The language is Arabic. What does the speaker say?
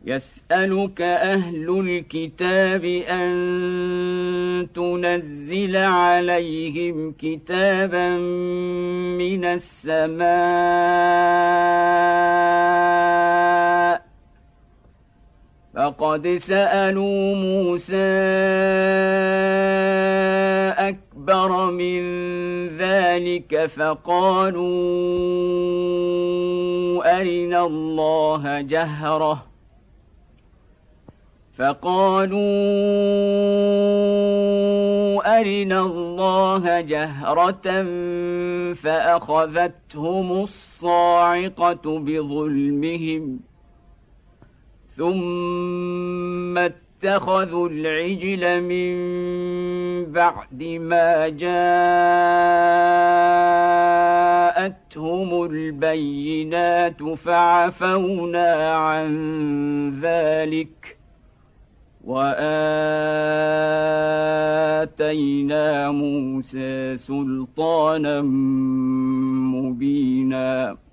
يسألك أهل الكتاب أن تنزل عليهم كتابا من السماء فقد سألوا موسى أكبر من ذلك فقالوا أرنا الله جهرة فأخذتهم الصاعقة بظلمهم ثم اتخذوا العجل من بعد ما جاءتهم البينات فعفونا عن ذلك وآتينا موسى سلطانا مبينا